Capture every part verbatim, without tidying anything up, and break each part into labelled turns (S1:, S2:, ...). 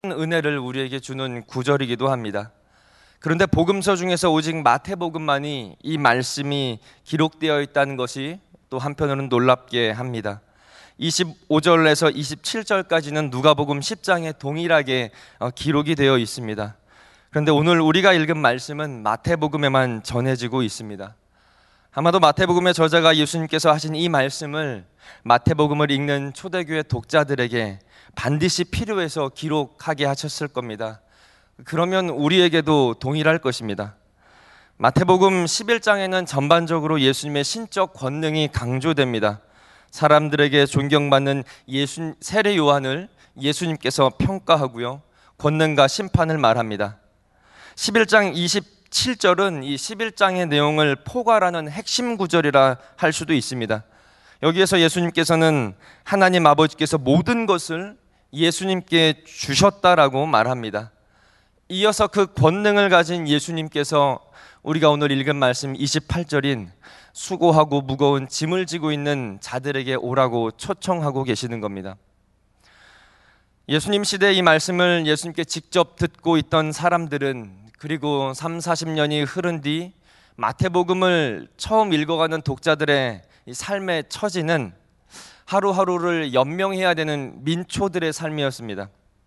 S1: 은혜를 우리에게 주는 구절이기도 합니다. 그런데 복음서 중에서 오직 마태복음만이 이 말씀이 기록되어 있다는 것이 또 한편으로는 놀랍게 합니다. 이십오 절에서 이십칠 절까지는 누가복음 십 장에 동일하게 기록이 되어 있습니다. 그런데 오늘 우리가 읽은 말씀은 마태복음에만 전해지고 있습니다. 아마도 마태복음의 저자가 예수님께서 하신 이 말씀을 마태복음을 읽는 초대교회 독자들에게 반드시 필요해서 기록하게 하셨을 겁니다. 그러면 우리에게도 동일할 것입니다. 마태복음 십일 장에는 전반적으로 예수님의 신적 권능이 강조됩니다. 사람들에게 존경받는 예수, 세례 요한을 예수님께서 평가하고요, 권능과 심판을 말합니다. 십일 장 이십칠 절은 이 십일 장의 내용을 포괄하는 핵심 구절이라 할 수도 있습니다. 여기에서 예수님께서는 하나님 아버지께서 모든 것을 예수님께 주셨다라고 말합니다. 이어서 그 권능을 가진 예수님께서 우리가 오늘 읽은 말씀 이십팔 절인 수고하고 무거운 짐을 지고 있는 자들에게 오라고 초청하고 계시는 겁니다. 예수님 시대의 이 말씀을 예수님께 직접 듣고 있던 사람들은, 그리고 삼사십 년이 흐른 뒤 마태복음을 처음 읽어가는 독자들의 이 삶의 처지는 하루하루를 연명해야 되는 민초들의 삶이었습니다.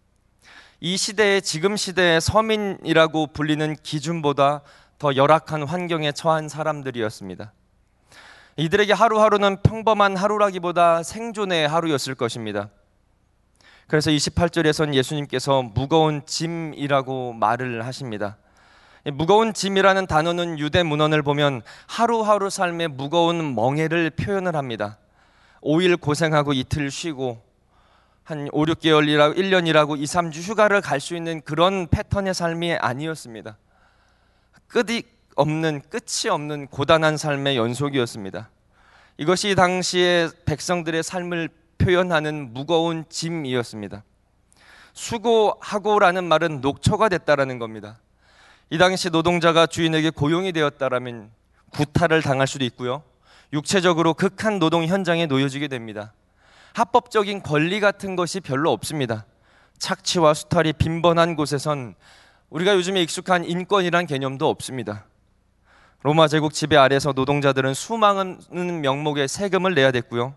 S1: 이 시대의 지금 시대의 서민이라고 불리는 기준보다 더 열악한 환경에 처한 사람들이었습니다. 이들에게 하루하루는 평범한 하루라기보다 생존의 하루였을 것입니다. 그래서 이십팔 절에선 예수님께서 무거운 짐이라고 말을 하십니다. 무거운 짐이라는 단어는 유대 문헌을 보면 하루하루 삶의 무거운 멍에를 표현을 합니다. 오 일 고생하고 이틀 쉬고 한 오, 육 개월이라고 일 년이라고 이, 삼 주 휴가를 갈 수 있는 그런 패턴의 삶이 아니었습니다. 끝이 없는, 끝이 없는 고단한 삶의 연속이었습니다. 이것이 당시의 백성들의 삶을 표현하는 무거운 짐이었습니다. 수고하고라는 말은 녹초가 됐다라는 겁니다. 이 당시 노동자가 주인에게 고용이 되었다라면 구타를 당할 수도 있고요, 육체적으로 극한 노동 현장에 놓여지게 됩니다. 합법적인 권리 같은 것이 별로 없습니다. 착취와 수탈이 빈번한 곳에선 우리가 요즘에 익숙한 인권이란 개념도 없습니다. 로마 제국 지배 아래서 노동자들은 수많은 명목의 세금을 내야 됐고요,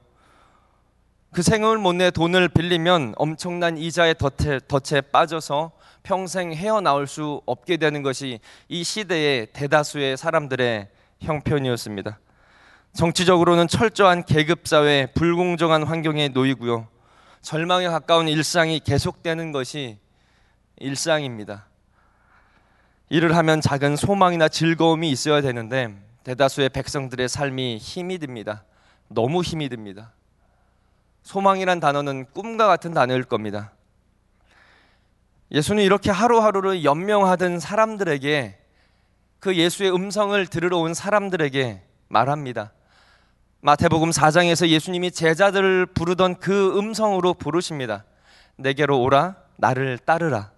S1: 그 세금을 못 내 돈을 빌리면 엄청난 이자의 덫에, 덫에 빠져서 평생 헤어나올 수 없게 되는 것이 이 시대의 대다수의 사람들의 형편이었습니다. 정치적으로는 철저한 계급사회, 불공정한 환경에 놓이고요, 절망에 가까운 일상이 계속되는 것이 일상입니다. 일을 하면 작은 소망이나 즐거움이 있어야 되는데 대다수의 백성들의 삶이 힘이 듭니다. 너무 힘이 듭니다. 소망이란 단어는 꿈과 같은 단어일 겁니다. 예수는 이렇게 하루하루를 연명하던 사람들에게, 그 예수의 음성을 들으러 온 사람들에게 말합니다. 마태복음 사 장에서 예수님이 제자들을 부르던 그 음성으로 부르십니다. 내게로 오라, 나를 따르라.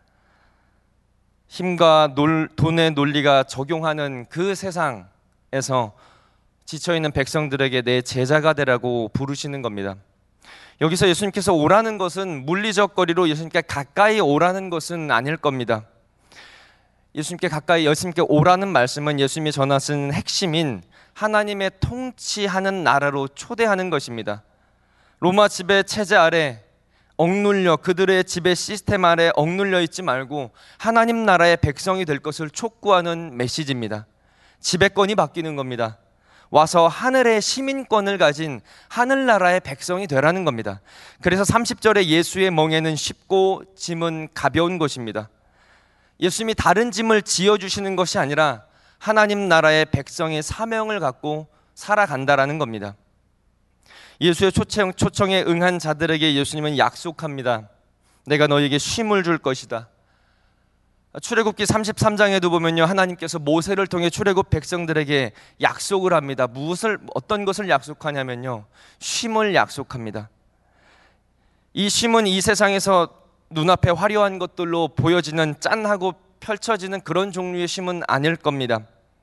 S1: 힘과 놀, 돈의 논리가 적용하는 그 세상에서 지쳐있는 백성들에게 내 제자가 되라고 부르시는 겁니다. 여기서 예수님께서 오라는 것은 물리적 거리로 예수님께 가까이 오라는 것은 아닐 겁니다. 예수님께 가까이, 예수님께 오라는 말씀은 예수님이 전하신 핵심인 하나님의 통치하는 나라로 초대하는 것입니다. 로마 지배 체제 아래 억눌려, 그들의 지배 시스템 아래 억눌려 있지 말고 하나님 나라의 백성이 될 것을 촉구하는 메시지입니다. 지배권이 바뀌는 겁니다. 와서 하늘의 시민권을 가진 하늘나라의 백성이 되라는 겁니다. 그래서 삼십 절에 예수의 멍에는 쉽고 짐은 가벼운 것입니다. 예수님이 다른 짐을 지어주시는 것이 아니라 하나님 나라의 백성의 사명을 갖고 살아간다라는 겁니다. 예수의 초청, 초청에 응한 자들에게 예수님은 약속합니다. 내가 너에게 쉼을 줄 것이다. 출애굽기 삼십삼 장에도 보면요, 하나님께서 모세를 통해 출애굽 백성들에게 약속을 합니다. 무엇을, 어떤 것을 약속하냐면요, 쉼을 약속합니다. 이 쉼은 이 세상에서 눈앞에 화려한 것들로 보여지는, 짠하고 펼쳐지는 그런 종류의 쉼은 아닐 겁니다.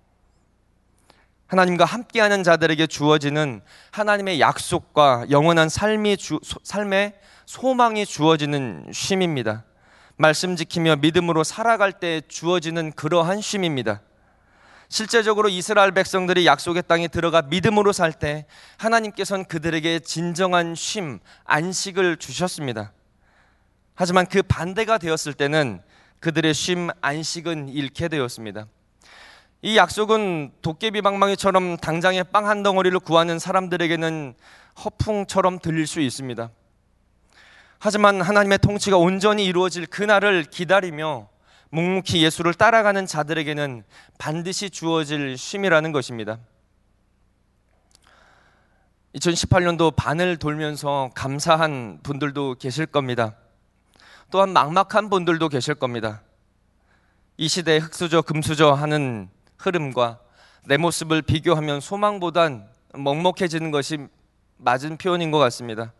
S1: 하나님과 함께하는 자들에게 주어지는 하나님의 약속과 영원한 삶이 주, 삶의 소망이 주어지는 쉼입니다. 말씀 지키며 믿음으로 살아갈 때 주어지는 그러한 쉼입니다. 실제적으로 이스라엘 백성들이 약속의 땅에 들어가 믿음으로 살 때 하나님께서는 그들에게 진정한 쉼, 안식을 주셨습니다. 하지만 그 반대가 되었을 때는 그들의 쉼, 안식은 잃게 되었습니다. 이 약속은 도깨비 방망이처럼 당장에 빵 한 덩어리를 구하는 사람들에게는 허풍처럼 들릴 수 있습니다. 하지만 하나님의 통치가 온전히 이루어질 그날을 기다리며 묵묵히 예수를 따라가는 자들에게는 반드시 주어질 쉼이라는 것입니다. 이천십팔 년도 반을 돌면서 감사한 분들도 계실 겁니다. 또한 막막한 분들도 계실 겁니다. 이 시대에 흙수저 금수저 하는 흐름과 내 모습을 비교하면 소망보단 먹먹해지는 것이 맞은 표현인 것 같습니다.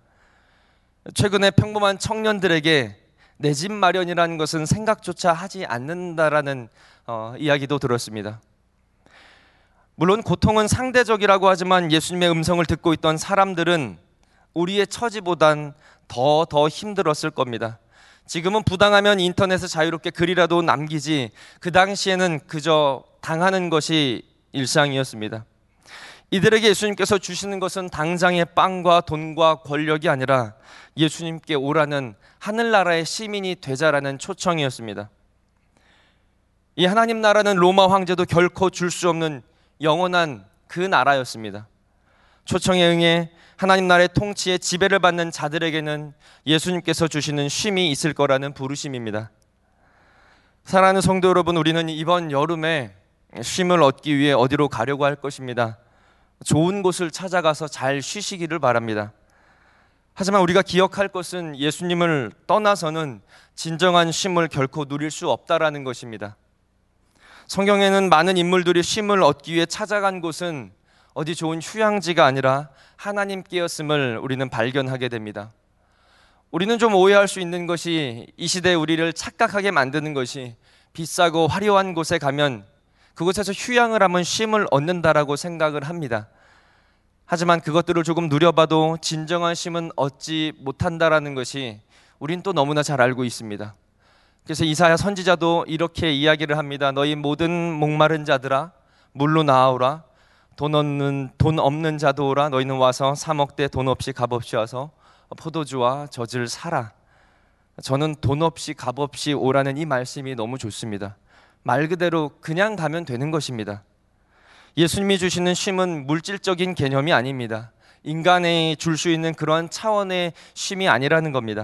S1: 최근에 평범한 청년들에게 내 집 마련이라는 것은 생각조차 하지 않는다라는 어, 이야기도 들었습니다. 물론 고통은 상대적이라고 하지만 예수님의 음성을 듣고 있던 사람들은 우리의 처지보단 더 더 힘들었을 겁니다. 지금은 부당하면 인터넷에 자유롭게 글이라도 남기지, 그 당시에는 그저 당하는 것이 일상이었습니다. 이들에게 예수님께서 주시는 것은 당장의 빵과 돈과 권력이 아니라 예수님께 오라는 하늘나라의 시민이 되자라는 초청이었습니다. 이 하나님 나라는 로마 황제도 결코 줄 수 없는 영원한 그 나라였습니다. 초청에 응해 하나님 나라의 통치에 지배를 받는 자들에게는 예수님께서 주시는 쉼이 있을 거라는 부르심입니다. 사랑하는 성도 여러분, 우리는 이번 여름에 쉼을 얻기 위해 어디로 가려고 할 것입니다. 좋은 곳을 찾아가서 잘 쉬시기를 바랍니다. 하지만 우리가 기억할 것은 예수님을 떠나서는 진정한 쉼을 결코 누릴 수 없다라는 것입니다. 성경에는 많은 인물들이 쉼을 얻기 위해 찾아간 곳은 어디 좋은 휴양지가 아니라 하나님께였음을 우리는 발견하게 됩니다. 우리는 좀 오해할 수 있는 것이 이 시대에 우리를 착각하게 만드는 것이 비싸고 화려한 곳에 가면 그곳에서 휴양을 하면 쉼을 얻는다라고 생각을 합니다. 하지만 그것들을 조금 누려봐도 진정한 쉼은 얻지 못한다라는 것이 우린 또 너무나 잘 알고 있습니다. 그래서 이사야 선지자도 이렇게 이야기를 합니다. 너희 모든 목마른 자들아 물로 나아오라. 돈 없는, 돈 없는 자도 오라. 너희는 와서 사 먹되 돈 없이 값 없이 와서 포도주와 젖을 사라. 저는 돈 없이 값 없이 오라는 이 말씀이 너무 좋습니다. 말 그대로 그냥 가면 되는 것입니다. 예수님이 주시는 쉼은 물질적인 개념이 아닙니다. 인간이 줄 수 있는 그러한 차원의 쉼이 아니라는 겁니다.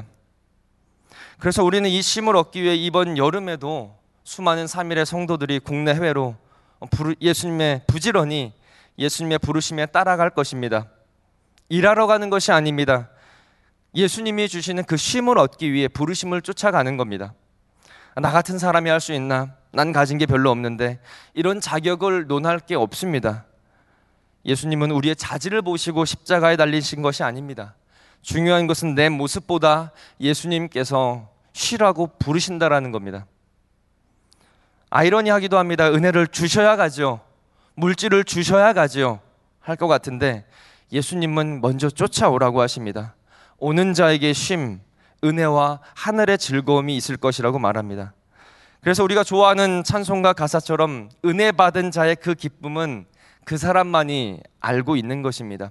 S1: 그래서 우리는 이 쉼을 얻기 위해 이번 여름에도 수많은 삼일의 성도들이 국내 해외로 예수님의 부지런히 예수님의 부르심에 따라갈 것입니다. 일하러 가는 것이 아닙니다. 예수님이 주시는 그 쉼을 얻기 위해 부르심을 쫓아가는 겁니다. 나 같은 사람이 할 수 있나? 난 가진 게 별로 없는데, 이런 자격을 논할 게 없습니다. 예수님은 우리의 자질을 보시고 십자가에 달리신 것이 아닙니다. 중요한 것은 내 모습보다 예수님께서 쉬라고 부르신다라는 겁니다. 아이러니하기도 합니다. 은혜를 주셔야 가죠. 물질을 주셔야 가죠. 할 것 같은데 예수님은 먼저 쫓아오라고 하십니다. 오는 자에게 쉼, 은혜와 하늘의 즐거움이 있을 것이라고 말합니다. 그래서 우리가 좋아하는 찬송가 가사처럼 은혜 받은 자의 그 기쁨은 그 사람만이 알고 있는 것입니다.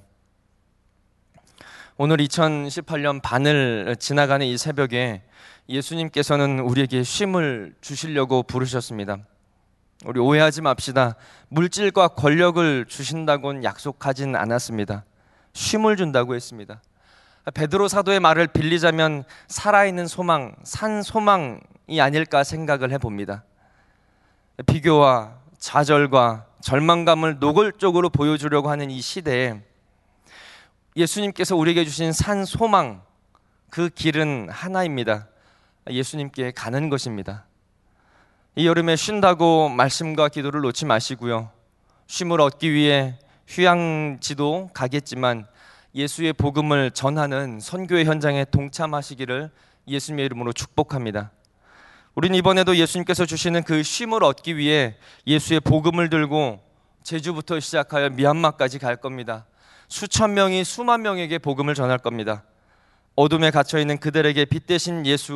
S1: 오늘 이천십팔 년 반을 지나가는 이 새벽에 예수님께서는 우리에게 쉼을 주시려고 부르셨습니다. 우리 오해하지 맙시다. 물질과 권력을 주신다고는 약속하진 않았습니다. 쉼을 준다고 했습니다. 베드로 사도의 말을 빌리자면 살아있는 소망, 산 소망이 아닐까 생각을 해봅니다. 비교와 좌절과 절망감을 노골적으로 보여주려고 하는 이 시대에 예수님께서 우리에게 주신 산 소망, 그 길은 하나입니다. 예수님께 가는 것입니다. 이 여름에 쉰다고 말씀과 기도를 놓지 마시고요. 쉼을 얻기 위해 휴양지도 가겠지만 예수의 복음을 전하는 선교의 현장에 동참하시기를 예수님의 이름으로 축복합니다. 우리는 이번에도 예수님께서 주시는 그 쉼을 얻기 위해 예수의 복음을 들고 제주부터 시작하여 미얀마까지 갈 겁니다. 수천 명이 수만 명에게 복음을 전할 겁니다. 어둠에 갇혀있는 그들에게 빛 대신 예수,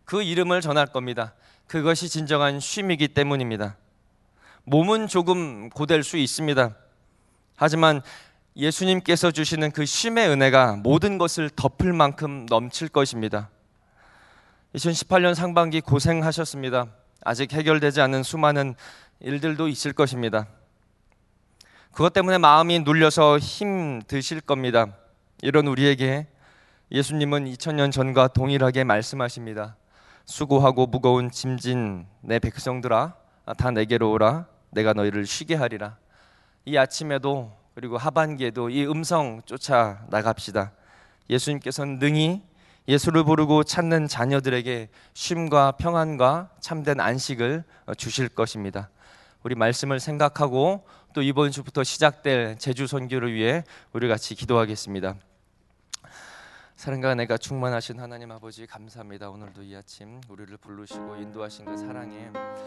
S1: 그 이름을 전할 겁니다. 그것이 진정한 쉼이기 때문입니다. 몸은 조금 고될 수 있습니다. 하지만 예수님께서 주시는 그 쉼의 은혜가 모든 것을 덮을 만큼 넘칠 것입니다. 이천십팔 년 상반기 고생하셨습니다. 아직 해결되지 않은 수많은 일들도 있을 것입니다. 그것 때문에 마음이 눌려서 힘드실 겁니다. 이런 우리에게 예수님은 이천 년 전과 동일하게 말씀하십니다. 수고하고 무거운 짐진 내 백성들아, 다 내게로 오라. 내가 너희를 쉬게 하리라. 이 아침에도 그리고 하반기에도 이 음성 쫓아 나갑시다. 예수님께서는 능히 예수를 부르고 찾는 자녀들에게 쉼과 평안과 참된 안식을 주실 것입니다. 우리 말씀을 생각하고 또 이번 주부터 시작될 제주 선교를 위해 우리 같이 기도하겠습니다. 사랑과 내가 충만하신 하나님 아버지 감사합니다. 오늘도 이 아침 우리를 부르시고 인도하신 그 사랑에